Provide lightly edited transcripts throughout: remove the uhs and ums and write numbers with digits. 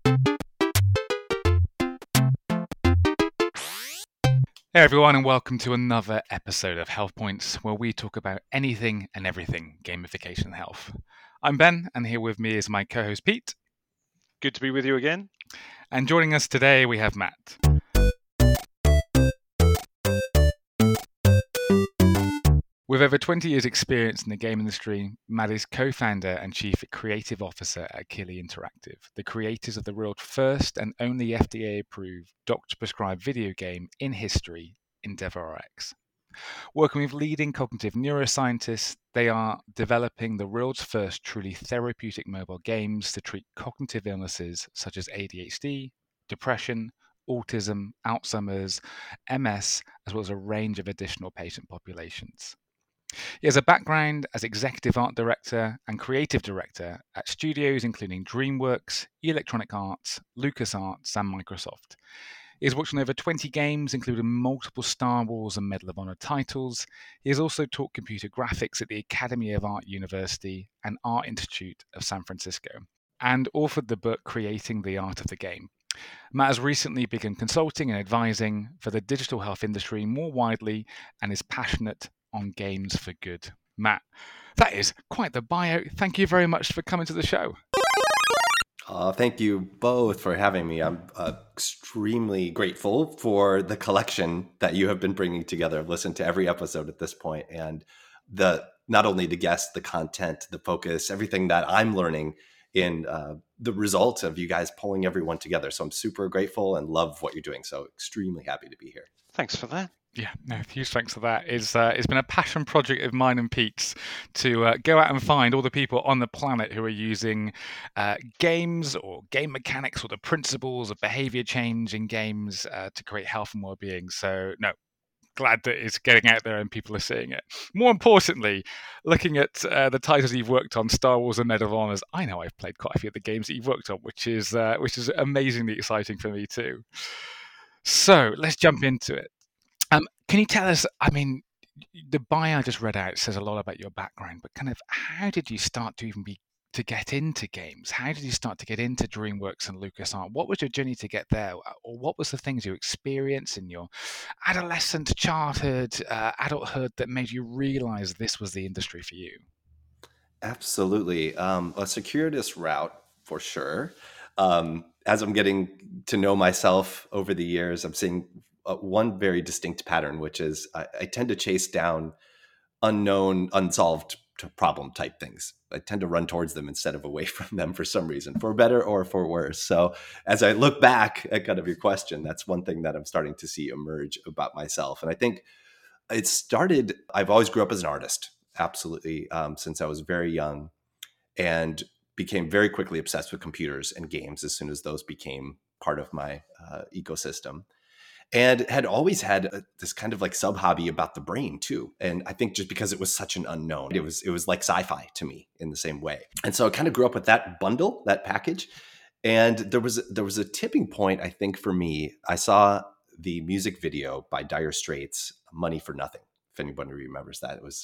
Hey everyone, and welcome to another episode of Health Points, where we talk about anything and everything gamification and health. I'm Ben, and here with me is my co-host Pete. Good to be with you again. And joining us today, we have Matt. With over 20 years' experience in the game industry, Matt is co-founder and chief creative officer at Kili Interactive, the creators of the world's first and only FDA-approved doctor-prescribed video game in history, EndeavorRx. Working with leading cognitive neuroscientists, they are developing the world's first truly therapeutic mobile games to treat cognitive illnesses such as ADHD, depression, autism, Alzheimer's, MS, as well as a range of additional patient populations. He has a background as executive art director and creative director at studios including DreamWorks, Electronic Arts, LucasArts, and Microsoft. He has worked on over 20 games, including multiple Star Wars and Medal of Honor titles. He has also taught computer graphics at the Academy of Art University and Art Institute of San Francisco, and authored the book Creating the Art of the Game. Matt has recently begun consulting and advising for the digital health industry more widely and is passionate on games for good. Matt, that is quite the bio. Thank you very much for coming to the show. Thank you both for having me. I'm extremely grateful for the collection that you have been bringing together. I've listened to every episode at this point, and not only the guests, the content, the focus, everything that I'm learning in the result of you guys pulling everyone together. So I'm super grateful and love what you're doing. So extremely happy to be here. Thanks for that. Yeah, no, huge thanks for that. It's been a passion project of mine and Pete's to go out and find all the people on the planet who are using games or game mechanics or the principles of behavior change in games to create health and well-being. So, no, glad that it's getting out there and people are seeing it. More importantly, looking at the titles you've worked on, Star Wars and Medal of Honors, I know I've played quite a few of the games that you've worked on, which is amazingly exciting for me too. So let's jump into it. Can you tell us, the bio I just read out says a lot about your background, but kind of how did you start to get into games? How did you start to get into DreamWorks and LucasArts? What was your journey to get there? Or what was the things you experienced in your adolescent, childhood, adulthood that made you realize this was the industry for you? Absolutely. A circuitous route for sure. As I'm getting to know myself over the years, I'm seeing one very distinct pattern, which is I tend to chase down unknown, unsolved problem type things. I tend to run towards them instead of away from them for some reason, for better or for worse. So as I look back at kind of your question, that's one thing that I'm starting to see emerge about myself. And I think it started, I've always grew up as an artist, absolutely, since I was very young, and became very quickly obsessed with computers and games as soon as those became part of my ecosystem. And had always had this kind of like sub hobby about the brain too. And I think just because it was such an unknown, it was like sci-fi to me in the same way. And so I kind of grew up with that bundle, that package. And there was a tipping point, I think, for me. I saw the music video by Dire Straits, Money for Nothing, if anybody remembers that. It was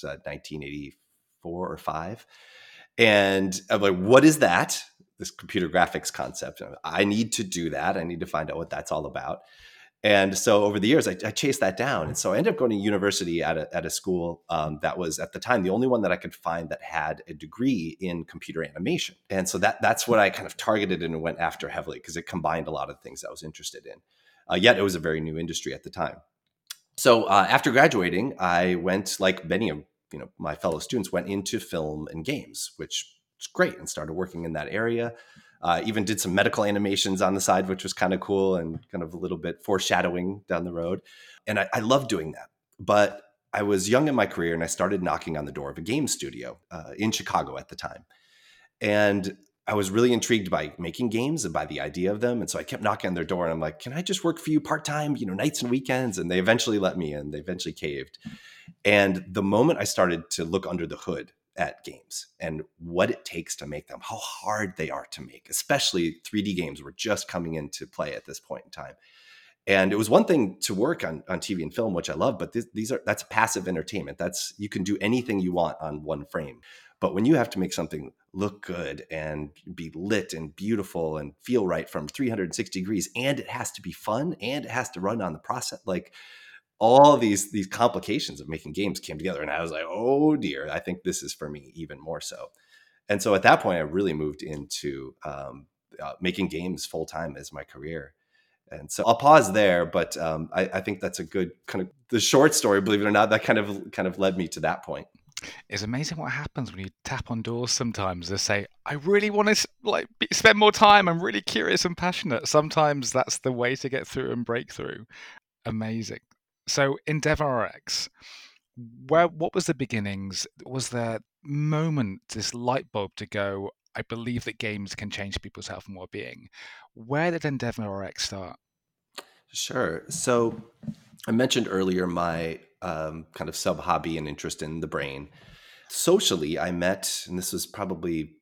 1984 or 5. And I'm like, what is that? This computer graphics concept. I need to do that. I need to find out what that's all about. And so over the years, I chased that down. And so I ended up going to university at a school that was at the time the only one that I could find that had a degree in computer animation. And so that's what I kind of targeted and went after heavily because it combined a lot of things I was interested in. Yet it was a very new industry at the time. So after graduating, I went, like many of my fellow students, went into film and games, which was great, and started working in that area. Even did some medical animations on the side, which was kind of cool and kind of a little bit foreshadowing down the road. And I loved doing that. But I was young in my career and I started knocking on the door of a game studio in Chicago at the time. And I was really intrigued by making games and by the idea of them. And so I kept knocking on their door and I'm like, can I just work for you part-time, nights and weekends? And they eventually let me in. They eventually caved. And the moment I started to look under the hood at games and what it takes to make them, how hard they are to make, especially 3D games were just coming into play at this point in time. And it was one thing to work on TV and film, which I love, but that's passive entertainment. You can do anything you want on one frame. But when you have to make something look good and be lit and beautiful and feel right from 360 degrees, and it has to be fun and it has to run on the process, like all these complications of making games came together. And I was like, oh dear, I think this is for me even more so. And so at that point, I really moved into making games full time as my career. And so I'll pause there, but I think that's a good kind of the short story, believe it or not, that kind of led me to that point. It's amazing what happens when you tap on doors sometimes. They say, I really want to spend more time. I'm really curious and passionate. Sometimes that's the way to get through and break through. Amazing. So EndeavorRx, what was the beginnings? Was there moment, this light bulb to go, I believe that games can change people's health and well-being? Where did EndeavorRx start? Sure. So I mentioned earlier my kind of sub hobby and interest in the brain. Socially, I met, and this was probably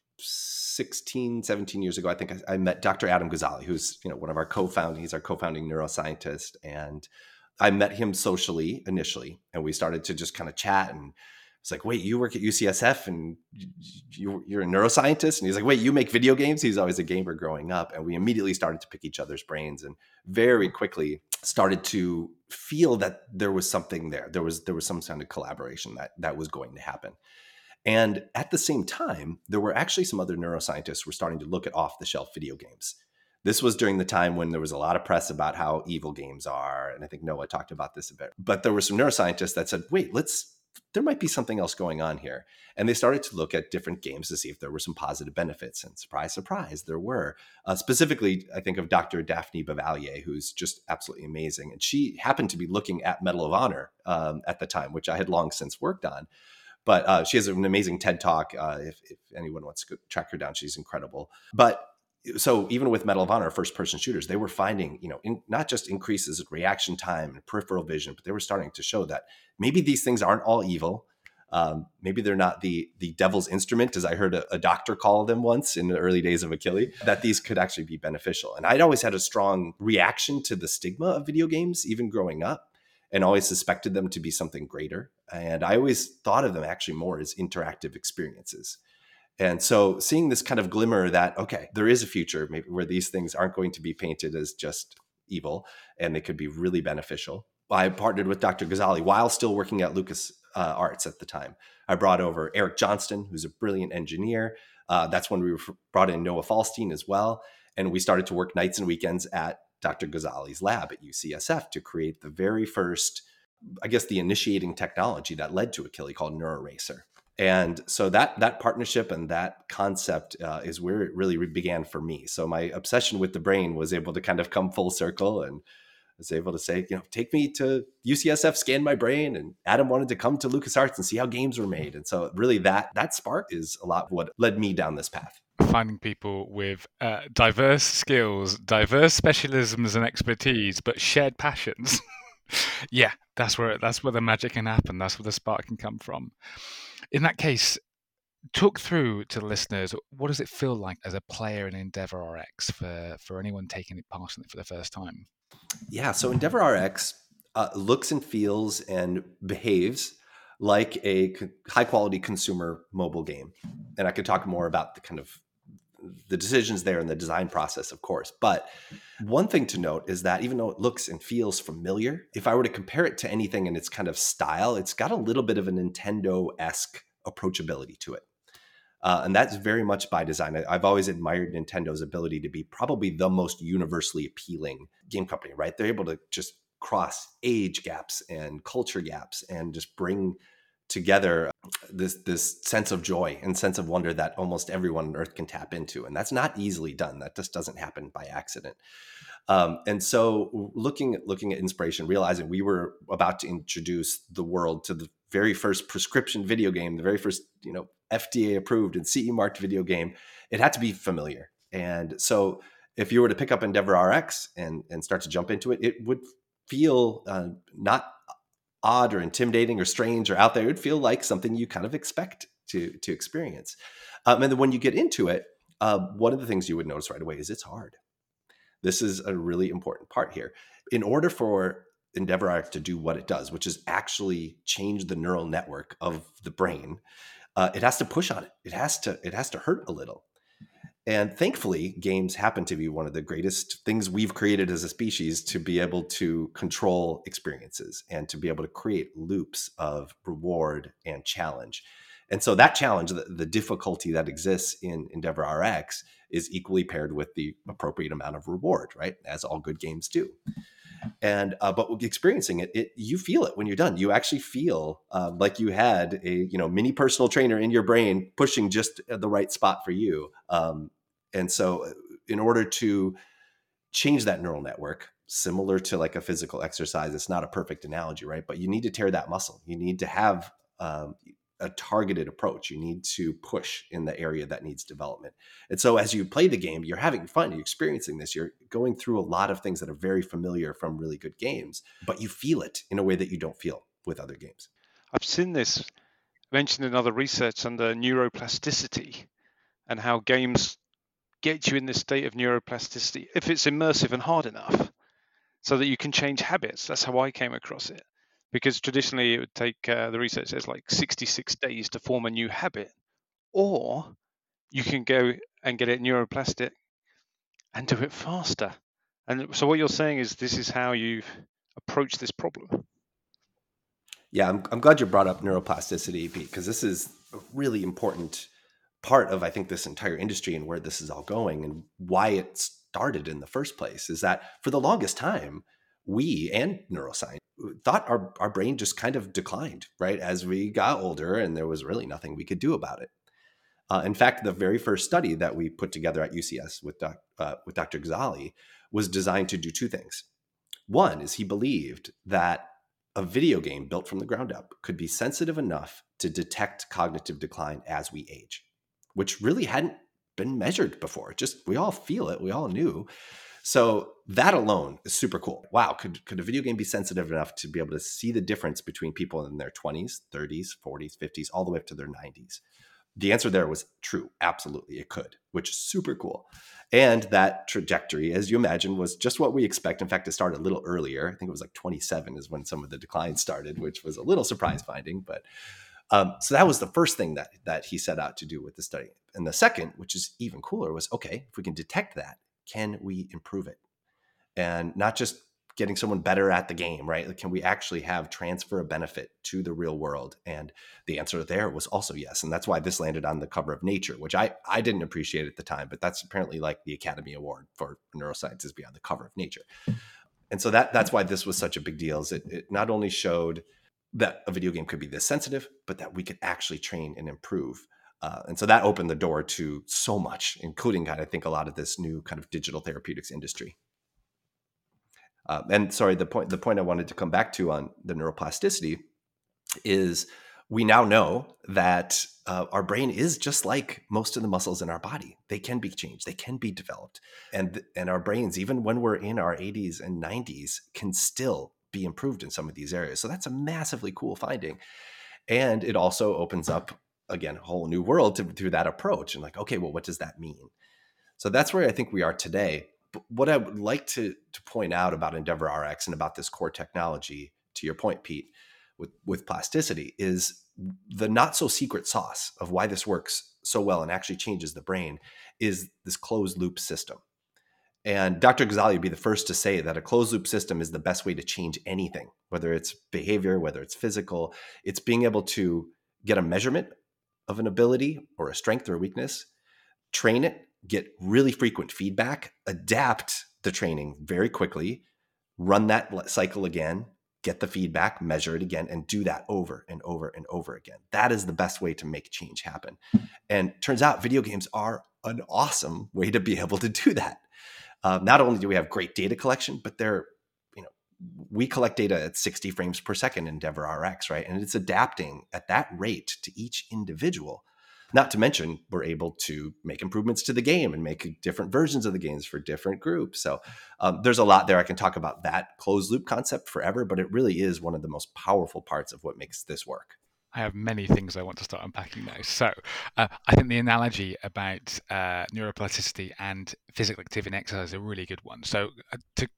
16, 17 years ago, I think I met Dr. Adam Gazzaley, who's one of our he's our co-founding neuroscientist. And I met him socially initially, and we started to just kind of chat. And it's like, wait, you work at UCSF and you're a neuroscientist? And he's like, wait, you make video games? He's always a gamer growing up. And we immediately started to pick each other's brains and very quickly started to feel that there was something there. There was some kind of collaboration that was going to happen. And at the same time, there were actually some other neuroscientists who were starting to look at off-the-shelf video games. This was during the time when there was a lot of press about how evil games are. And I think Noah talked about this a bit. But there were some neuroscientists that said, wait, there might be something else going on here. And they started to look at different games to see if there were some positive benefits. And surprise, surprise, there were. Specifically, I think of Dr. Daphne Bavelier, who's just absolutely amazing. And she happened to be looking at Medal of Honor at the time, which I had long since worked on. But she has an amazing TED Talk. If anyone wants to track her down, she's incredible. But so even with Medal of Honor, first-person shooters, they were finding, not just increases in reaction time and peripheral vision, but they were starting to show that maybe these things aren't all evil. Maybe they're not the devil's instrument, as I heard a doctor call them once in the early days of Achille, that these could actually be beneficial. And I'd always had a strong reaction to the stigma of video games, even growing up, and always suspected them to be something greater. And I always thought of them actually more as interactive experiences. And so seeing this kind of glimmer that, okay, there is a future maybe where these things aren't going to be painted as just evil and they could be really beneficial. I partnered with Dr. Gazzaley while still working at Lucas Arts at the time. I brought over Eric Johnston, who's a brilliant engineer. That's when we brought in Noah Falstein as well. And we started to work nights and weekends at Dr. Gazzaley's lab at UCSF to create the very first, I guess, the initiating technology that led to Achille called NeuroRacer. And so that partnership and that concept is where it really began for me. So my obsession with the brain was able to kind of come full circle, and I was able to say, take me to UCSF, scan my brain. And Adam wanted to come to LucasArts and see how games were made. And so really that spark is a lot of what led me down this path. Finding people with diverse skills, diverse specialisms and expertise, but shared passions. Yeah, that's where the magic can happen. That's where the spark can come from. In that case, talk through to the listeners, what does it feel like as a player in EndeavorRx for anyone taking part in it for the first time? Yeah, so EndeavorRx looks and feels and behaves like a high-quality consumer mobile game. And I could talk more about the decisions there and the design process, of course. But one thing to note is that even though it looks and feels familiar, if I were to compare it to anything in its kind of style, it's got a little bit of a Nintendo-esque approachability to it. And that's very much by design. I've always admired Nintendo's ability to be probably the most universally appealing game company, right? They're able to just cross age gaps and culture gaps and just bring together this sense of joy and sense of wonder that almost everyone on Earth can tap into. And that's not easily done. That just doesn't happen by accident. And so looking at inspiration, realizing we were about to introduce the world to the very first prescription video game, the very first, FDA approved and CE marked video game, it had to be familiar. And so if you were to pick up EndeavorRx and start to jump into it, it would feel not odd or intimidating or strange or out there. It would feel like something you kind of expect to experience. And then when you get into it, one of the things you would notice right away is it's hard. This is a really important part here. In order for EndeavorRx to do what it does, which is actually change the neural network of the brain, it has to push on it. It has to hurt a little. And thankfully, games happen to be one of the greatest things we've created as a species to be able to control experiences and to be able to create loops of reward and challenge. And so that challenge, the difficulty that exists in EndeavorRx, is equally paired with the appropriate amount of reward, right? As all good games do. And but experiencing it, you feel it when you're done. You actually feel like you had a mini personal trainer in your brain pushing just at the right spot for you. And so, in order to change that neural network, similar to like a physical exercise, it's not a perfect analogy, right? But you need to tear that muscle. You need to have a targeted approach. You need to push in the area that needs development. And so as you play the game, you're having fun, you're experiencing this, you're going through a lot of things that are very familiar from really good games, but you feel it in a way that you don't feel with other games. I've seen this mentioned in other research under neuroplasticity and how games get you in this state of neuroplasticity if it's immersive and hard enough so that you can change habits. That's how I came across it. Because traditionally it would take, the research says, like 66 days to form a new habit. Or you can go and get it neuroplastic and do it faster. And so what you're saying is this is how you've approached this problem. Yeah, I'm glad you brought up neuroplasticity, Pete, because this is a really important part of, I think, this entire industry and where this is all going and why it started in the first place. Is that for the longest time, we and neuroscience thought our brain just kind of declined, right? As we got older and there was really nothing we could do about it. In fact, the very first study that we put together at UCS with Dr. Ghazali was designed to do two things. One is he believed that a video game built from the ground up could be sensitive enough to detect cognitive decline as we age, which really hadn't been measured before. Just we all feel it. We all knew. So that alone is super cool. Wow, could a video game be sensitive enough to be able to see the difference between people in their 20s, 30s, 40s, 50s, all the way up to their 90s? The answer there was true. Absolutely, it could, which is super cool. And that trajectory, as you imagine, was just what we expect. In fact, it started a little earlier. I think it was like 27 is when some of the decline started, which was a little surprise finding. But so that was the first thing that he set out to do with the study. And the second, which is even cooler, was, okay, if we can detect that, can we improve it? And not just getting someone better at the game, right? Like, can we actually have transfer of benefit to the real world? And the answer there was also yes. And that's why this landed on the cover of Nature, which I didn't appreciate at the time, but that's apparently like the Academy Award for neuroscience is be on the cover of Nature. And so that's why this was such a big deal, is it not only showed that a video game could be this sensitive, but that we could actually train and improve. And so that opened the door to so much, including, I think, a lot of this new kind of digital therapeutics industry. And sorry, the point I wanted to come back to on the neuroplasticity is we now know that our brain is just like most of the muscles in our body. They can be changed. They can be developed. And our brains, even when we're in our 80s and 90s, can still be improved in some of these areas. So that's a massively cool finding. And it also opens up, again, a whole new world through that approach. And like, okay, well, what does that mean? So that's where I think we are today. But what I would like to point out about EndeavorRx and about this core technology, to your point, Pete, with plasticity, is the not so secret sauce of why this works so well and actually changes the brain is this closed loop system. And Dr. Ghazali would be the first to say that a closed loop system is the best way to change anything, whether it's behavior, whether it's physical. It's being able to get a measurement of an ability or a strength or a weakness, train it, get really frequent feedback, adapt the training very quickly, run that cycle again, get the feedback, measure it again, and do that over and over and over again. That is the best way to make change happen. And turns out video games are an awesome way to be able to do that. Not only do we have great data collection, but we collect data at 60 frames per second in EndeavorRx, right? And it's adapting at that rate to each individual. Not to mention, we're able to make improvements to the game and make different versions of the games for different groups. So there's a lot there. I can talk about that closed loop concept forever, but it really is one of the most powerful parts of what makes this work. I have many things I want to start unpacking now. So I think the analogy about neuroplasticity and physical activity and exercise is a really good one. So to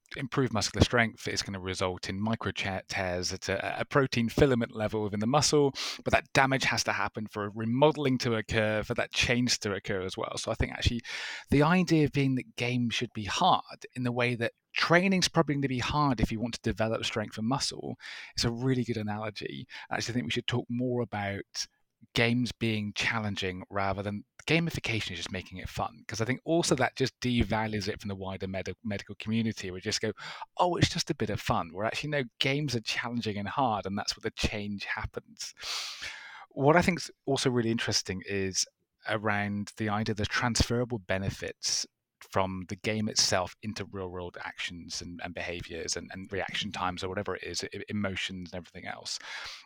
improve muscular strength. It's going to result in micro tears at a protein filament level within the muscle, but that damage has to happen for remodeling to occur, for that change to occur as well. So I think actually the idea being that games should be hard in the way that training's probably going to be hard if you want to develop strength and muscle. It's a really good analogy. I actually think we should talk more about games being challenging rather than gamification is just making it fun, because I think also that just devalues it from the wider medical community. We just go, oh, it's just a bit of fun, where actually no, games are challenging and hard, and that's where the change happens. What I think is also really interesting is around the idea of the transferable benefits from the game itself into real world actions and behaviors and reaction times or whatever it is, emotions and everything else.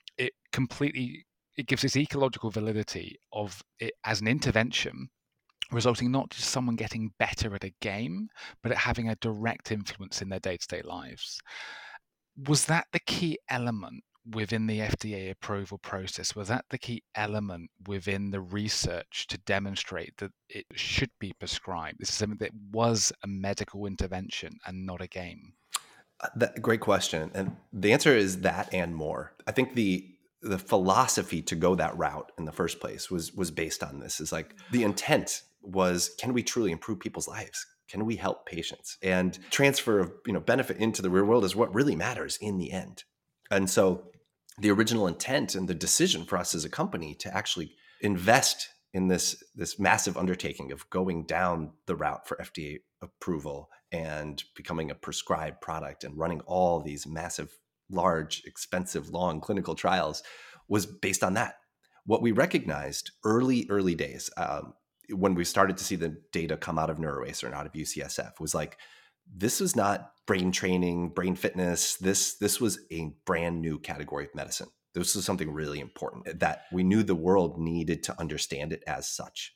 It gives this ecological validity of it as an intervention, resulting not just someone getting better at a game, but it having a direct influence in their day-to-day lives. Was that the key element within the FDA approval process? Was that the key element within the research to demonstrate that it should be prescribed? This is something that was a medical intervention and not a game. Great question. And the answer is that and more. I think the philosophy to go that route in the first place was based on this. Is like the intent was, can we truly improve people's lives? Can we help patients? And transfer of benefit into the real world is what really matters in the end. And so the original intent and the decision for us as a company to actually invest in this massive undertaking of going down the route for FDA approval and becoming a prescribed product and running all these massive, large, expensive, long clinical trials was based on that. What we recognized early days, when we started to see the data come out of NeuroRacer and out of UCSF, was like, this was not brain training, brain fitness. This was a brand new category of medicine. This was something really important that we knew the world needed to understand it as such.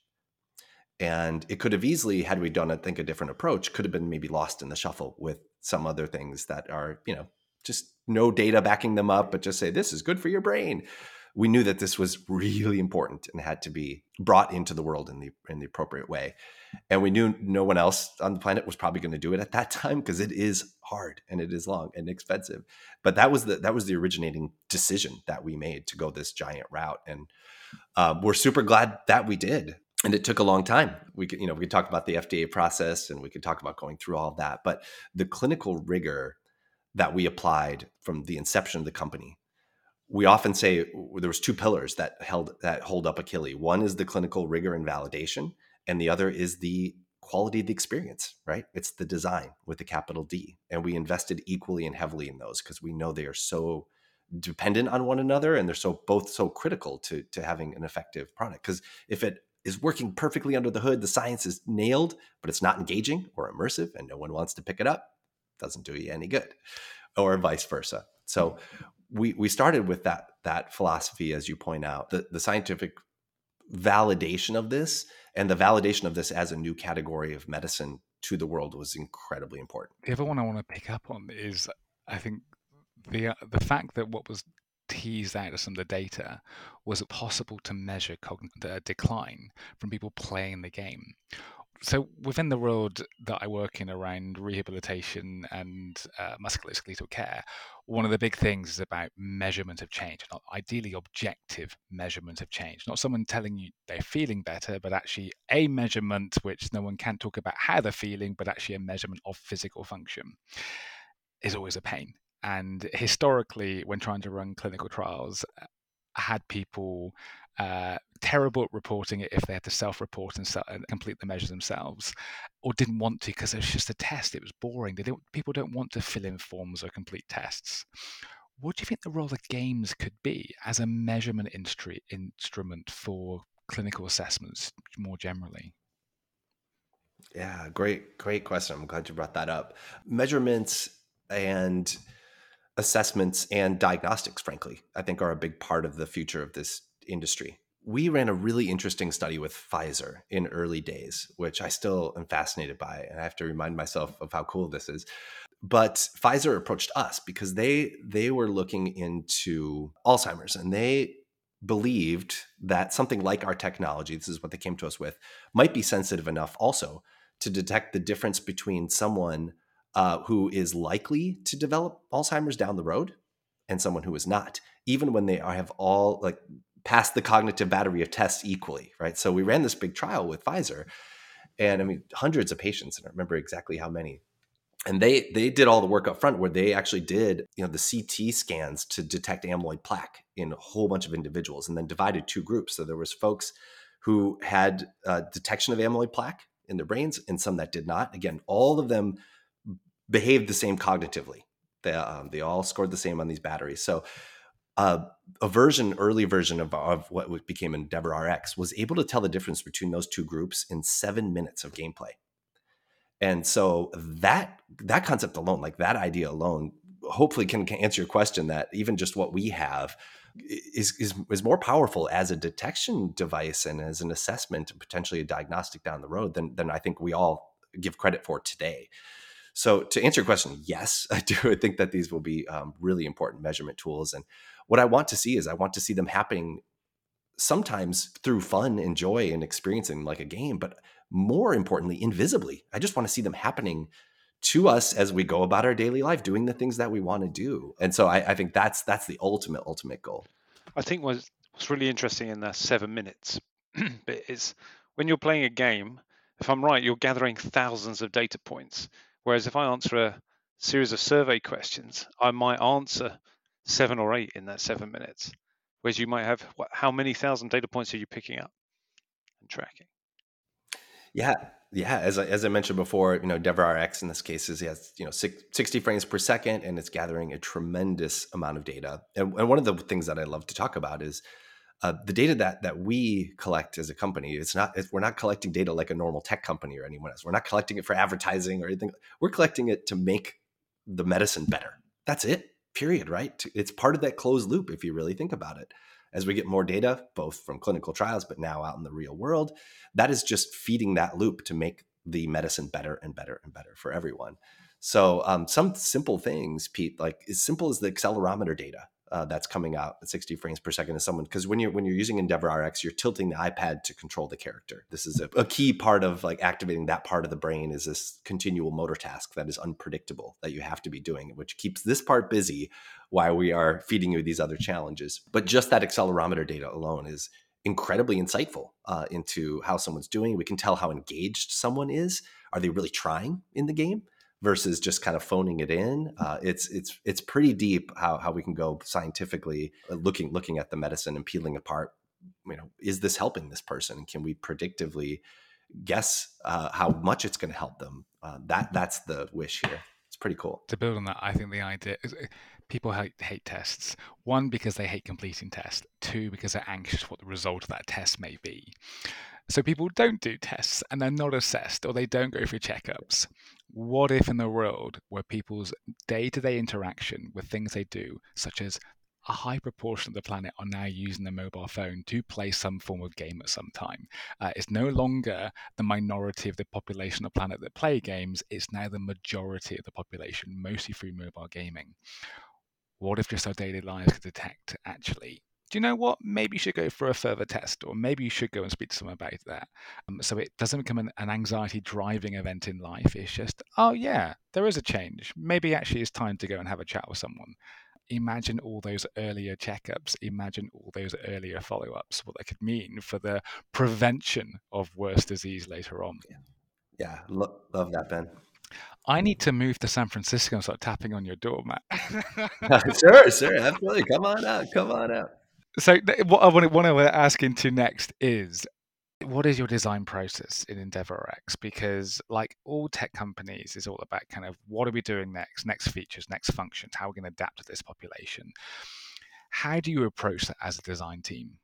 And it could have easily, had we done, I think, a different approach, could have been maybe lost in the shuffle with some other things that are, just no data backing them up, but just say, this is good for your brain. We knew that this was really important and had to be brought into the world in the appropriate way. And we knew no one else on the planet was probably going to do it at that time, because it is hard and it is long and expensive. But that was the originating decision that we made to go this giant route. And we're super glad that we did. And it took a long time. We could talk about the FDA process and we could talk about going through all of that. But the clinical rigor that we applied from the inception of the company, we often say there was two pillars that hold up Akili. One is the clinical rigor and validation, and the other is the quality of the experience, right? It's the design with the capital D. And we invested equally and heavily in those because we know they are so dependent on one another, and they're both so critical to having an effective product. Because if it is working perfectly under the hood, the science is nailed, but it's not engaging or immersive and no one wants to pick it up, doesn't do you any good, or vice versa. So we started with that philosophy, as you point out, the scientific validation of this and the validation of this as a new category of medicine to the world was incredibly important. The other one I want to pick up on is, I think, the fact that what was teased out of some of the data was it possible to measure the decline from people playing the game. So within the world that I work in around rehabilitation and musculoskeletal care, one of the big things is about measurement of change, not ideally objective measurement of change, not someone telling you they're feeling better, but actually a measurement which no one can talk about how they're feeling, but actually a measurement of physical function is always a pain. And historically, when trying to run clinical trials, I had people terrible at reporting it if they had to self-report and complete the measures themselves, or didn't want to because it was just a test. It was boring. People don't want to fill in forms or complete tests. What do you think the role of games could be as a measurement instrument for clinical assessments more generally? Yeah, great question. I'm glad you brought that up. Measurements and assessments and diagnostics, frankly, I think are a big part of the future of this industry. We ran a really interesting study with Pfizer in early days, which I still am fascinated by, and I have to remind myself of how cool this is. But Pfizer approached us because they were looking into Alzheimer's, and they believed that something like our technology, this is what they came to us with, might be sensitive enough also to detect the difference between someone who is likely to develop Alzheimer's down the road and someone who is not, even when they have all like passed the cognitive battery of tests equally, right? So we ran this big trial with Pfizer, and I mean, hundreds of patients, and I don't remember exactly how many. And they did all the work up front where they actually did, the CT scans to detect amyloid plaque in a whole bunch of individuals, and then divided two groups. So there was folks who had detection of amyloid plaque in their brains and some that did not. Again, all of them behaved the same cognitively. They all scored the same on these batteries. So a early version of what became EndeavorRx was able to tell the difference between those two groups in 7 minutes of gameplay. And so that concept alone, like that idea alone, hopefully can answer your question that even just what we have is more powerful as a detection device and as an assessment and potentially a diagnostic down the road than I think we all give credit for today. So to answer your question, yes, I do. I think that these will be really important measurement tools. And what I want to see is I want to see them happening sometimes through fun and joy and experiencing like a game, but more importantly, invisibly. I just want to see them happening to us as we go about our daily life, doing the things that we want to do. And so I think that's the ultimate goal. I think what's really interesting in the 7 minutes bit is when you're playing a game, if I'm right, you're gathering thousands of data points. Whereas if I answer a series of survey questions, I might answer 7 or 8 in that 7 minutes. Whereas you might have, how many thousand data points are you picking up and tracking? Yeah. As I mentioned before, EndeavorRx in this case is 60 frames per second, and it's gathering a tremendous amount of data. And one of the things that I love to talk about is the data that we collect as a company. We're not collecting data like a normal tech company or anyone else. We're not collecting it for advertising or anything. We're collecting it to make the medicine better. That's it. Period. Right? It's part of that closed loop if you really think about it. As we get more data, both from clinical trials, but now out in the real world, that is just feeding that loop to make the medicine better and better and better for everyone. So some simple things, Pete, like as simple as the accelerometer data that's coming out at 60 frames per second to someone, because when you're using EndeavorRx, you're tilting the iPad to control the character. This is a key part of like activating that part of the brain, is this continual motor task that is unpredictable that you have to be doing, which keeps this part busy while we are feeding you these other challenges. But just that accelerometer data alone is incredibly insightful into how someone's doing. We can tell how engaged someone is. Are they really trying in the game versus just kind of phoning it in? It's pretty deep how we can go scientifically looking at the medicine and peeling apart. Is this helping this person? Can we predictively guess how much it's going to help them? That's the wish here. It's pretty cool. To build on that, I think the idea is people hate tests. One, because they hate completing tests. Two, because they're anxious what the result of that test may be. So people don't do tests and they're not assessed, or they don't go for checkups. What if in the world where people's day-to-day interaction with things they do, such as a high proportion of the planet are now using the mobile phone to play some form of game at some time. It's no longer the minority of the population of the planet that play games. It's now the majority of the population, mostly through mobile gaming. What if just our daily lives could detect, actually, do you know what? Maybe you should go for a further test, or maybe you should go and speak to someone about that. So it doesn't become an anxiety driving event in life. It's just, oh yeah, there is a change. Maybe actually it's time to go and have a chat with someone. Imagine all those earlier checkups, imagine all those earlier follow-ups, what that could mean for the prevention of worse disease later on. Yeah, love that, Ben. I need to move to San Francisco and start tapping on your door, Matt. Sure, absolutely. Come on out. So what I want to ask into next is, what is your design process in EndeavorRx? Because like all tech companies, is all about kind of what are we doing next features, next functions, how are we going to adapt to this population? How do you approach that as a design team?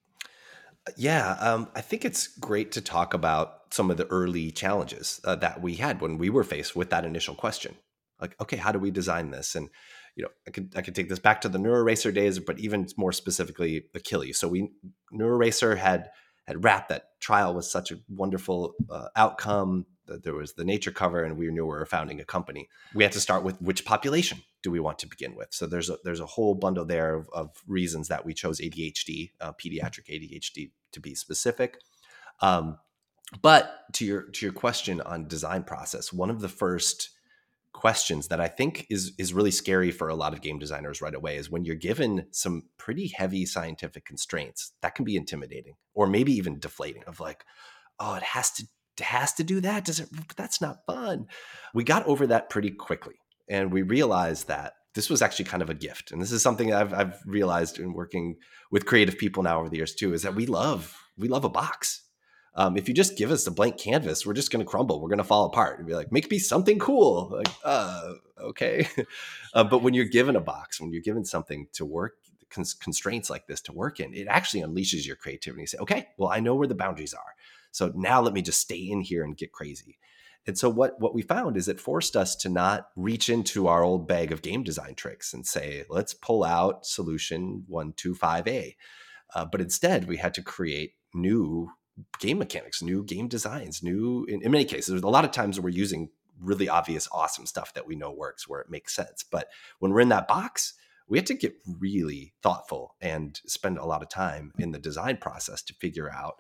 Yeah, I think it's great to talk about some of the early challenges that we had when we were faced with that initial question. Like, okay, how do we design this? And I could take this back to the NeuroRacer days, but even more specifically, Achilles. So NeuroRacer had wrapped that trial with such a wonderful outcome. That there was the Nature cover, and we knew we were founding a company. We had to start with which population do we want to begin with. So there's a whole bundle there of reasons that we chose ADHD, pediatric ADHD, to be specific. But to your question on design process, one of the first questions that I think is really scary for a lot of game designers right away is when you're given some pretty heavy scientific constraints that can be intimidating or maybe even deflating of like, oh, it has to do that. That's not fun. We got over that pretty quickly. And we realized that this was actually kind of a gift. And this is something I've realized in working with creative people now over the years too, is that we love a box. If you just give us a blank canvas, we're just going to crumble. We're going to fall apart and be like, make me something cool. Like, okay. But when you're given a box, when you're given something to work, constraints like this to work in, it actually unleashes your creativity. You say, okay, well, I know where the boundaries are. So now let me just stay in here and get crazy. And so what we found is it forced us to not reach into our old bag of game design tricks and say, let's pull out solution 125A. But instead, we had to create new game mechanics, new game designs, in many cases, a lot of times we're using really obvious, awesome stuff that we know works where it makes sense. But when we're in that box, we have to get really thoughtful and spend a lot of time in the design process to figure out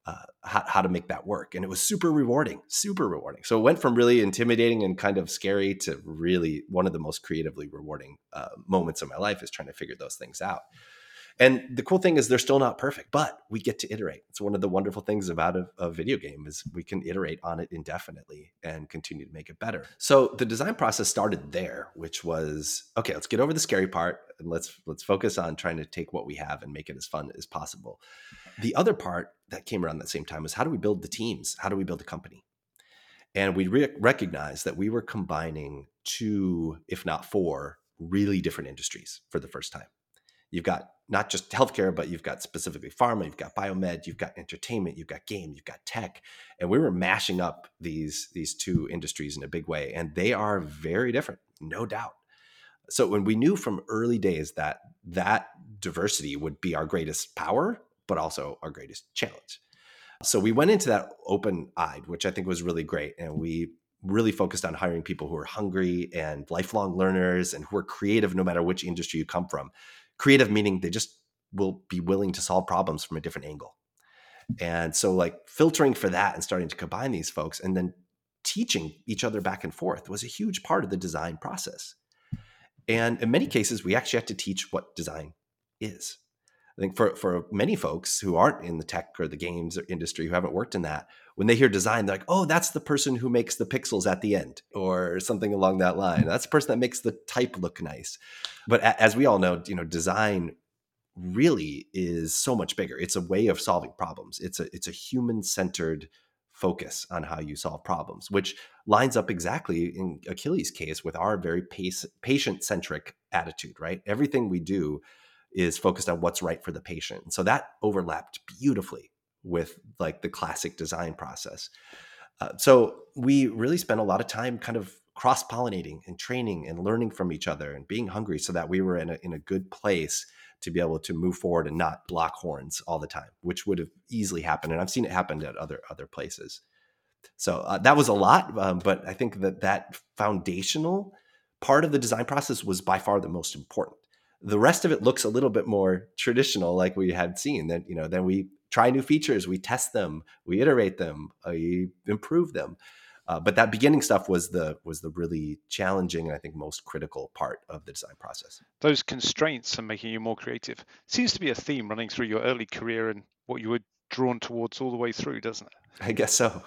how to make that work. And it was super rewarding. So it went from really intimidating and kind of scary to really one of the most creatively rewarding moments of my life is trying to figure those things out. And the cool thing is they're still not perfect, but we get to iterate. It's one of the wonderful things about a video game is we can iterate on it indefinitely and continue to make it better. So the design process started there, which was, okay, let's get over the scary part and let's focus on trying to take what we have and make it as fun as possible. The other part that came around at the same time was how do we build the teams? How do we build a company? And we recognized that we were combining 2, if not 4, really different industries for the first time. You've got not just healthcare, but you've got specifically pharma, you've got biomed, you've got entertainment, you've got game, you've got tech. And we were mashing up these 2 industries in a big way. And they are very different, no doubt. So when we knew from early days that diversity would be our greatest power, but also our greatest challenge. So we went into that open-eyed, which I think was really great. And we really focused on hiring people who are hungry and lifelong learners and who are creative no matter which industry you come from. Creative meaning they just will be willing to solve problems from a different angle. And so like filtering for that and starting to combine these folks and then teaching each other back and forth was a huge part of the design process. And in many cases, we actually have to teach what design is. I think for many folks who aren't in the tech or the games or industry, who haven't worked in that, when they hear design, they're like, oh, that's the person who makes the pixels at the end or something along that line. That's the person that makes the type look nice. But as we all know, design really is so much bigger. It's a way of solving problems. It's a human-centered focus on how you solve problems, which lines up exactly in Achilles' case with our very patient-centric attitude, right? Everything we do is focused on what's right for the patient. And so that overlapped beautifully with like the classic design process. So we really spent a lot of time kind of cross-pollinating and training and learning from each other and being hungry so that we were in a good place to be able to move forward and not block horns all the time, which would have easily happened. And I've seen it happen at other places. So that was a lot, but I think that foundational part of the design process was by far the most important. The rest of it looks a little bit more traditional, like we had seen. Then then we try new features, we test them, we iterate them, we improve them. But that beginning stuff was the really challenging and I think most critical part of the design process. Those constraints are making you more creative. Seems to be a theme running through your early career and what you were drawn towards all the way through, doesn't it? I guess so.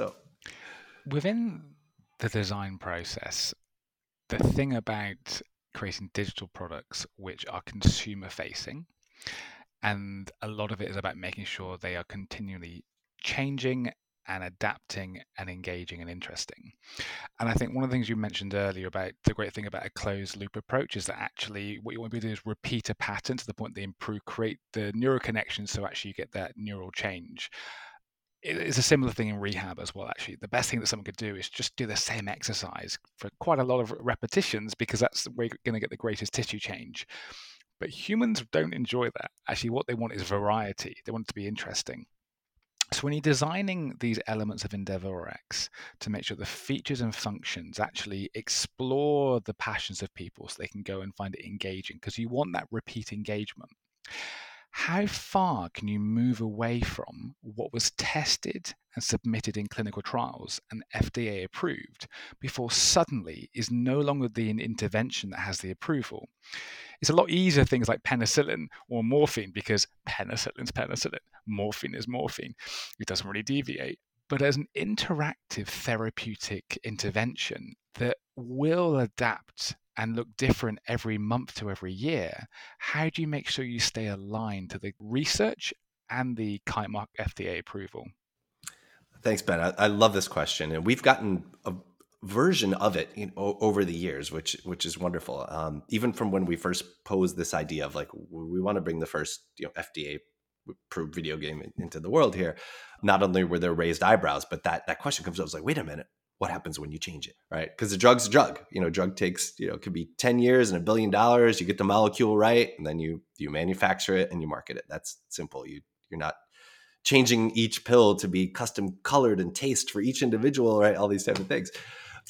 Within the design process, the thing about creating digital products which are consumer facing, and a lot of it is about making sure they are continually changing and adapting and engaging and interesting. And I think one of the things you mentioned earlier about the great thing about a closed loop approach is that actually what you want to do is repeat a pattern to the point they create the neural connections so actually you get that neural change. It's a similar thing in rehab as well, actually. The best thing that someone could do is just do the same exercise for quite a lot of repetitions because that's where you're going to get the greatest tissue change. But humans don't enjoy that. Actually, what they want is variety. They want it to be interesting. So when you're designing these elements of EndeavourX to make sure the features and functions actually explore the passions of people so they can go and find it engaging, because you want that repeat engagement. How far can you move away from what was tested and submitted in clinical trials and FDA approved before suddenly is no longer the intervention that has the approval? It's a lot easier things like penicillin or morphine because penicillin's penicillin, morphine is morphine. It doesn't really deviate. But as an interactive therapeutic intervention that will adapt and look different every month to every year, how do you make sure you stay aligned to the research and the kite mark FDA approval? Thanks, Ben. I love this question, and we've gotten a version of it over the years, which is wonderful. Even from when we first posed this idea of like we want to bring the first FDA approved video game into the world here. Not only were there raised eyebrows, but that question comes up. I was like, wait a minute, what happens when you change it, right? Because the drug's a drug. Drug takes it could be 10 years and $1 billion. You get the molecule right, and then you manufacture it and you market it. That's simple. You're not changing each pill to be custom colored and taste for each individual, right? All these type of things.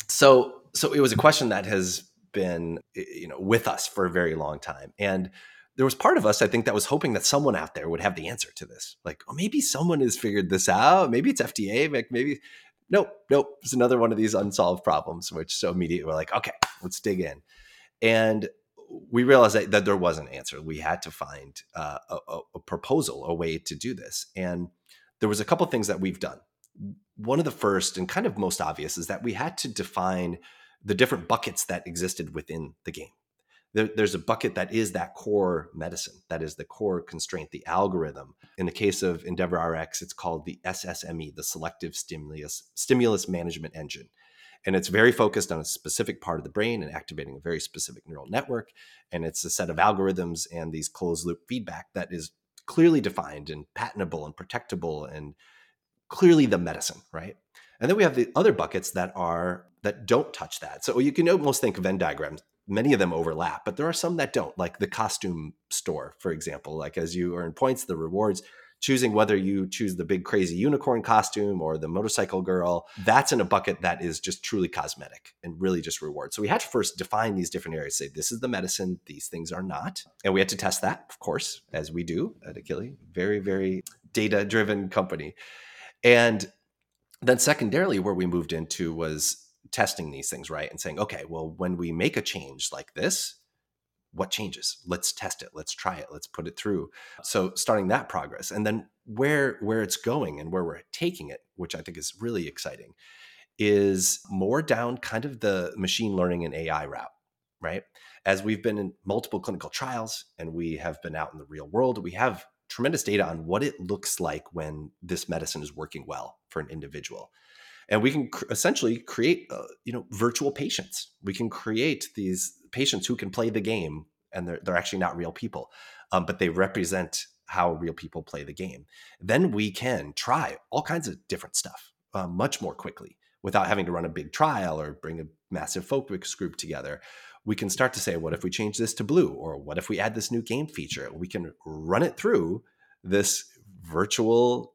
So it was a question that has been, with us for a very long time. And there was part of us, I think, that was hoping that someone out there would have the answer to this. Like, oh, maybe someone has figured this out. Maybe it's FDA. Maybe, nope. It's another one of these unsolved problems, which so immediately we're like, okay, let's dig in. And we realized that there was an answer. We had to find a proposal, a way to do this. And there was a couple of things that we've done. One of the first and kind of most obvious is that we had to define the different buckets that existed within the game. There's a bucket that is that core medicine, that is the core constraint, the algorithm. In the case of EndeavorRx, it's called the SSME, the Selective Stimulus Management Engine. And it's very focused on a specific part of the brain and activating a very specific neural network. And it's a set of algorithms and these closed loop feedback that is clearly defined and patentable and protectable and clearly the medicine, right? And then we have the other buckets that don't touch that. So you can almost think of Venn diagrams. Many of them overlap, but there are some that don't, like the costume store, for example. Like as you earn points, the rewards, choosing whether you choose the big crazy unicorn costume or the motorcycle girl, that's in a bucket that is just truly cosmetic and really just reward. So we had to first define these different areas, say this is the medicine, these things are not. And we had to test that, of course, as we do at Akili, very, very data-driven company. And then secondarily, where we moved into was testing these things, right? And saying, okay, well, when we make a change like this, what changes? Let's test it. Let's try it. Let's put it through. So starting that progress, and then where it's going and where we're taking it, which I think is really exciting, is more down kind of the machine learning and AI route, right? As we've been in multiple clinical trials and we have been out in the real world, we have tremendous data on what it looks like when this medicine is working well for an individual. And we can essentially create, virtual patients. We can create these patients who can play the game, and they're actually not real people, but they represent how real people play the game. Then we can try all kinds of different stuff much more quickly without having to run a big trial or bring a massive focus group together. We can start to say, what if we change this to blue? Or what if we add this new game feature? We can run it through this virtual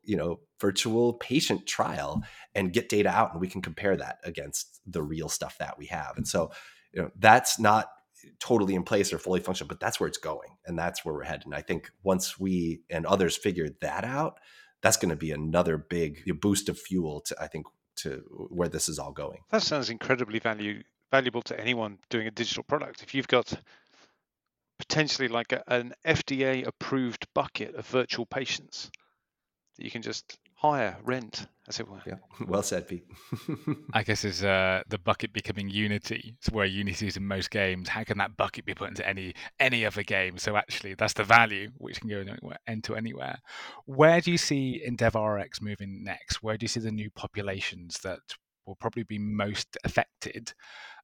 patient trial and get data out, and we can compare that against the real stuff that we have. And so, that's not totally in place or fully functional, but that's where it's going, and that's where we're headed. And I think once we and others figure that out, that's going to be another big boost of fuel to where this is all going. That sounds incredibly valuable to anyone doing a digital product. If you've got potentially like an FDA approved bucket of virtual patients that you can just hire, rent, as it were. Yeah, well said, Pete. I guess is the bucket becoming Unity. It's where Unity is in most games. How can that bucket be put into any other game? So actually, that's the value, which can go into anywhere. Where do you see EndeavorRx moving next? Where do you see the new populations that will probably be most affected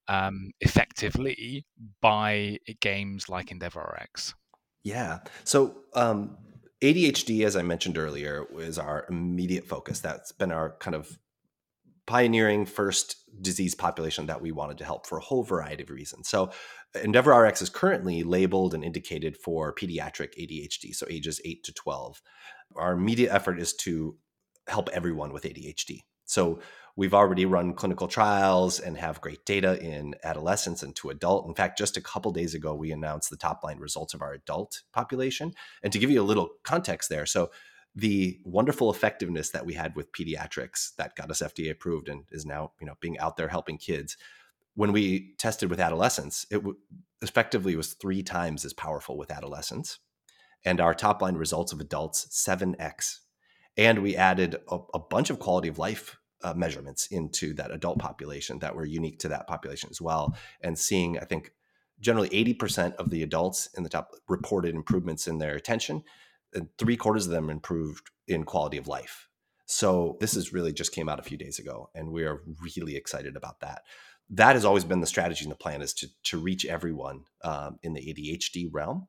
effectively by games like EndeavorRx? Yeah. So ADHD, as I mentioned earlier, is our immediate focus. That's been our kind of pioneering first disease population that we wanted to help for a whole variety of reasons. So EndeavorRx is currently labeled and indicated for pediatric ADHD, so ages 8 to 12. Our immediate effort is to help everyone with ADHD. So we've already run clinical trials and have great data in adolescents and to adult. In fact, just a couple days ago, we announced the top line results of our adult population. And to give you a little context there, so the wonderful effectiveness that we had with pediatrics that got us FDA approved and is now, being out there helping kids. When we tested with adolescents, it effectively was 3 times as powerful with adolescents. And our top line results of adults, 7x. And we added a bunch of quality of life measurements into that adult population that were unique to that population as well. And seeing, I think, generally 80% of the adults in the top reported improvements in their attention, and 3/4 of them improved in quality of life. So this is really just came out a few days ago, and we are really excited about that. That has always been the strategy and the plan, is to reach everyone in the ADHD realm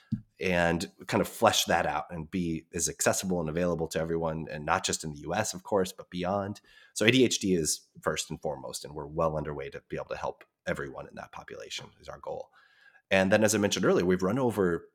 and kind of flesh that out and be as accessible and available to everyone, and not just in the US, of course, but beyond. So ADHD is first and foremost, and we're well underway to be able to help everyone in that population is our goal. And then, as I mentioned earlier, we've run over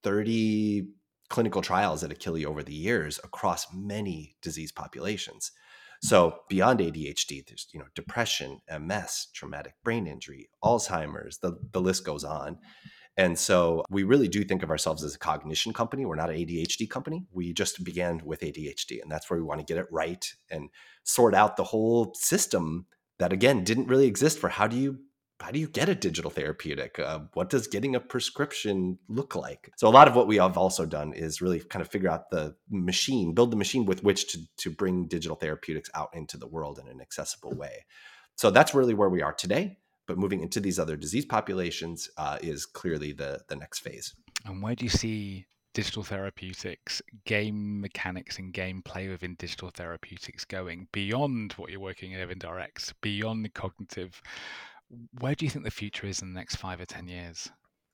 30 clinical trials at Akili over the years across many disease populations. So beyond ADHD, there's depression, MS, traumatic brain injury, Alzheimer's, the list goes on. And so we really do think of ourselves as a cognition company. We're not an ADHD company. We just began with ADHD, and that's where we want to get it right and sort out the whole system that, again, didn't really exist for how do you get a digital therapeutic? What does getting a prescription look like? So a lot of what we have also done is really kind of figure out the machine, build the machine with which to bring digital therapeutics out into the world in an accessible way. So that's really where we are today. But moving into these other disease populations is clearly the next phase. And where do you see digital therapeutics, game mechanics and gameplay within digital therapeutics going beyond what you're working in Evindirect, beyond the cognitive? Where do you think the future is in the next 5 or 10 years?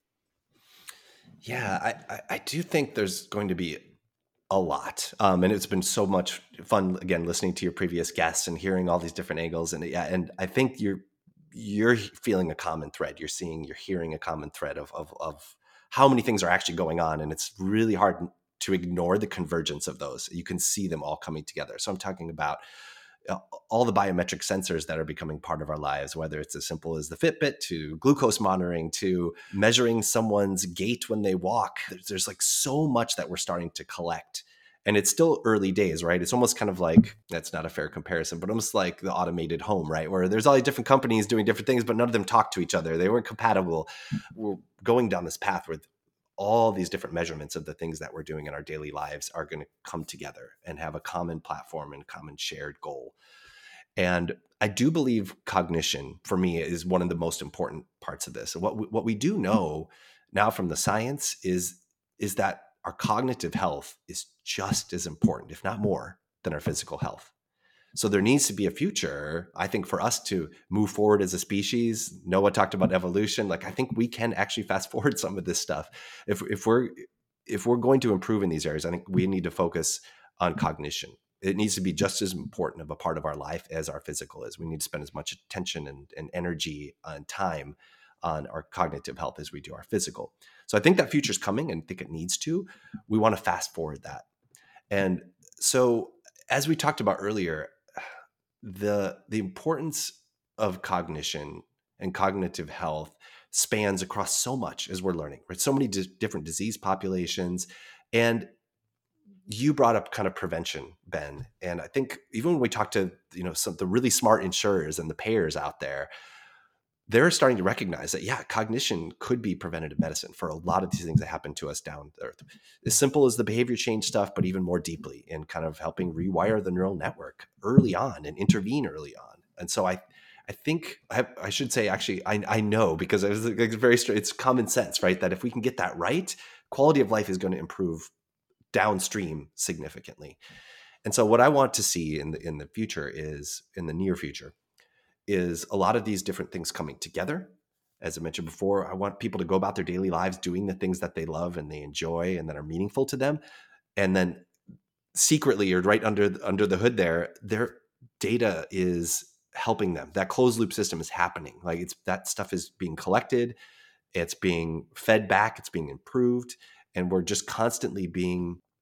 Yeah, I do think there's going to be a lot. And it's been so much fun, again, listening to your previous guests and hearing all these different angles. And I think you're feeling a common thread. You're hearing a common thread of how many things are actually going on. And it's really hard to ignore the convergence of those. You can see them all coming together. So I'm talking about all the biometric sensors that are becoming part of our lives, whether it's as simple as the Fitbit to glucose monitoring to measuring someone's gait when they walk. There's like so much that we're starting to collect. And it's still early days, right? It's almost kind of like, that's not a fair comparison, but almost like the automated home, right? Where there's all these different companies doing different things, but none of them talk to each other. They weren't compatible. We're going down this path with all these different measurements of the things that we're doing in our daily lives are going to come together and have a common platform and common shared goal. And I do believe cognition, for me, is one of the most important parts of this. And what we do know now from the science is that our cognitive health is just as important, if not more, than our physical health. So there needs to be a future, I think, for us to move forward as a species. Noah talked about evolution. Like, I think we can actually fast forward some of this stuff. If we're going to improve in these areas, I think we need to focus on cognition. It needs to be just as important of a part of our life as our physical is. We need to spend as much attention and energy and time on our cognitive health as we do our physical. So I think that future is coming, and I think it needs to. We want to fast forward that. And so, as we talked about earlier, the importance of cognition and cognitive health spans across so much, as we're learning, right? So many different disease populations. And you brought up kind of prevention, Ben. And I think even when we talk to, some the really smart insurers and the payers out there, they're starting to recognize that, yeah, cognition could be preventative medicine for a lot of these things that happen to us down Earth. As simple as the behavior change stuff, but even more deeply in kind of helping rewire the neural network early on and intervene early on. And so I think I should say, actually, I know, because it's common sense, right? That if we can get that right, quality of life is going to improve downstream significantly. And so what I want to see in the future is, in the near future, is a lot of these different things coming together. As I mentioned before, I want people to go about their daily lives doing the things that they love and they enjoy and that are meaningful to them. And then secretly, or right under the hood there, their data is helping them. That closed loop system is happening. Like, that stuff is being collected, it's being fed back, it's being improved, and we're just constantly being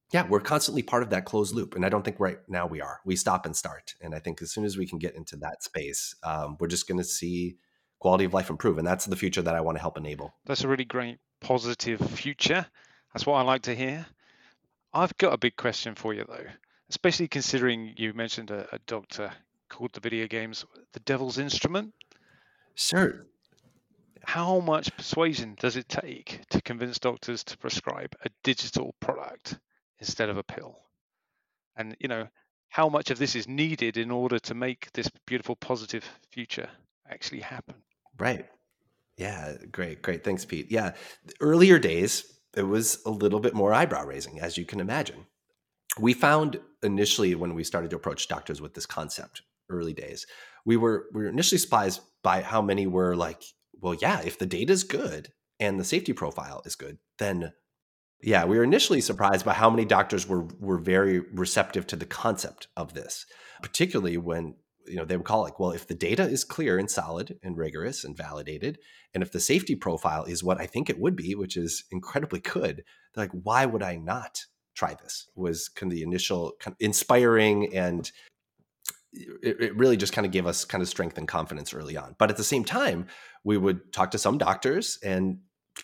Yeah, we're constantly part of that closed loop. And I don't think right now we are. We stop and start. And I think as soon as we can get into that space, we're just going to see quality of life improve. And that's the future that I want to help enable. That's a really great positive future. That's what I like to hear. I've got a big question for you, though, especially considering you mentioned a doctor called the video games the devil's instrument. Sure. How much persuasion does it take to convince doctors to prescribe a digital product instead of a pill? And, how much of this is needed in order to make this beautiful, positive future actually happen? Right. Yeah. Great. Thanks, Pete. Yeah. The earlier days, it was a little bit more eyebrow raising, as you can imagine. We found initially when we started to approach doctors with this concept, early days, we were initially surprised by how many were like, well, yeah, if the data is good and the safety profile is good, then yeah, we were initially surprised by how many doctors were very receptive to the concept of this, particularly when they would call like, well, if the data is clear and solid and rigorous and validated, and if the safety profile is what I think it would be, which is incredibly good, they're like, why would I not try this? Was kind of the initial kind of inspiring, and it really just kind of gave us kind of strength and confidence early on. But at the same time, we would talk to some doctors, and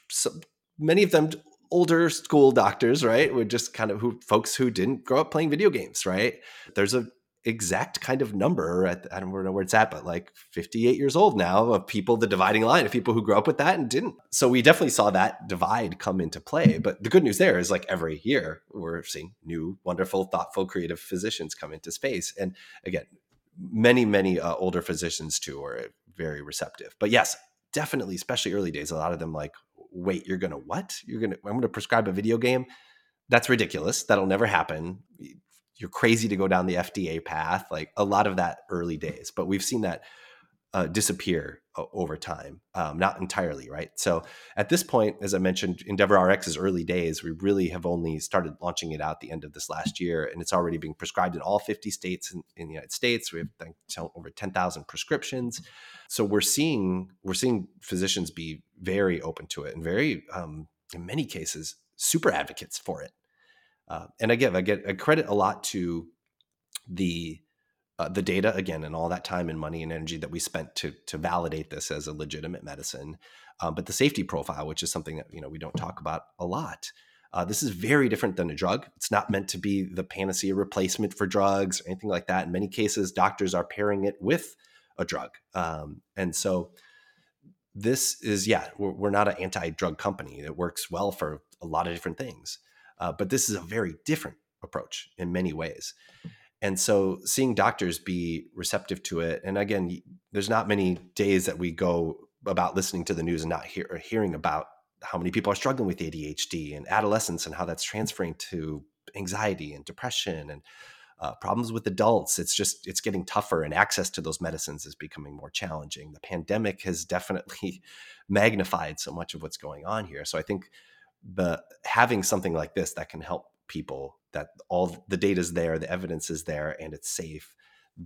many of them older school doctors, right? Would just kind of folks who didn't grow up playing video games, right? There's a exact kind of number I don't know where it's at, but like 58 years old now of people, the dividing line of people who grew up with that and didn't. So we definitely saw that divide come into play. But the good news there is like every year we're seeing new, wonderful, thoughtful, creative physicians come into space. And again, many older physicians too are very receptive. But yes, definitely, especially early days, a lot of them like, wait, I'm going to prescribe a video game? That's ridiculous. That'll never happen. You're crazy to go down the FDA path. Like a lot of that early days, but we've seen that disappear over time. Not entirely, right? So at this point, as I mentioned, EndeavorRx is early days. We really have only started launching it out the end of this last year, and it's already being prescribed in all 50 states in the United States. We have over 10,000 prescriptions. So we're seeing physicians be very open to it and very, in many cases, super advocates for it. And again, I credit a lot to the data again, and all that time and money and energy that we spent to validate this as a legitimate medicine. But the safety profile, which is something that we don't talk about a lot. This is very different than a drug. It's not meant to be the panacea replacement for drugs or anything like that. In many cases, doctors are pairing it with a drug. And so this is, we're not an anti-drug company. It works well for a lot of different things. But this is a very different approach in many ways. And so seeing doctors be receptive to it, and again, there's not many days that we go about listening to the news and not hearing about how many people are struggling with ADHD and adolescence and how that's transferring to anxiety and depression and problems with adults. It's getting tougher, and access to those medicines is becoming more challenging. The pandemic has definitely magnified so much of what's going on here. So I think having something like this that can help people, that all the data is there, the evidence is there, and it's safe,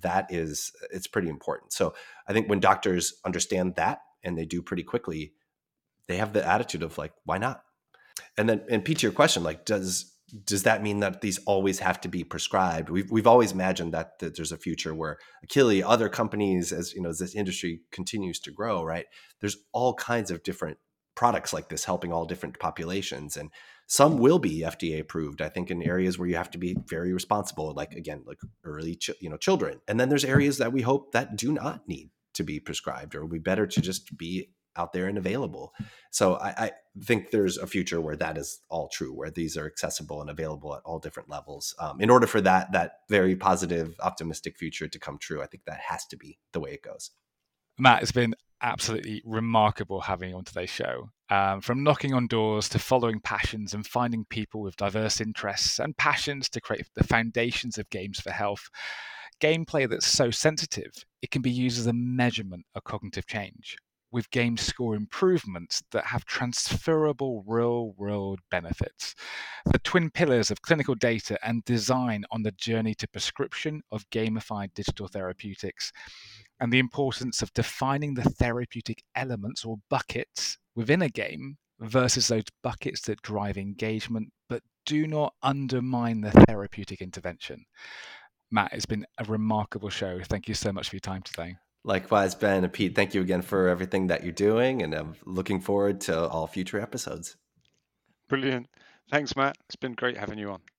it's pretty important. So I think when doctors understand that, and they do pretty quickly, they have the attitude of like, why not? And Pete, to your question, like, does that mean that these always have to be prescribed? We've always imagined that there's a future where Akili, other companies, as this industry continues to grow, right? There's all kinds of different products like this helping all different populations, and some will be FDA approved, I think, in areas where you have to be very responsible, like again, like early children. And then there's areas that we hope that do not need to be prescribed, or will be better to just be out there and available. So I think there's a future where that is all true, where these are accessible and available at all different levels. In order for that very positive, optimistic future to come true, I think that has to be the way it goes. Matt, it's been absolutely remarkable having you on today's show. From knocking on doors to following passions and finding people with diverse interests and passions to create the foundations of games for health. Gameplay that's so sensitive, it can be used as a measurement of cognitive change, with game score improvements that have transferable real-world benefits. The twin pillars of clinical data and design on the journey to prescription of gamified digital therapeutics, and the importance of defining the therapeutic elements or buckets within a game versus those buckets that drive engagement but do not undermine the therapeutic intervention. Matt, it's been a remarkable show. Thank you so much for your time today. Likewise, Ben and Pete, thank you again for everything that you're doing, and I'm looking forward to all future episodes. Brilliant. Thanks, Matt. It's been great having you on.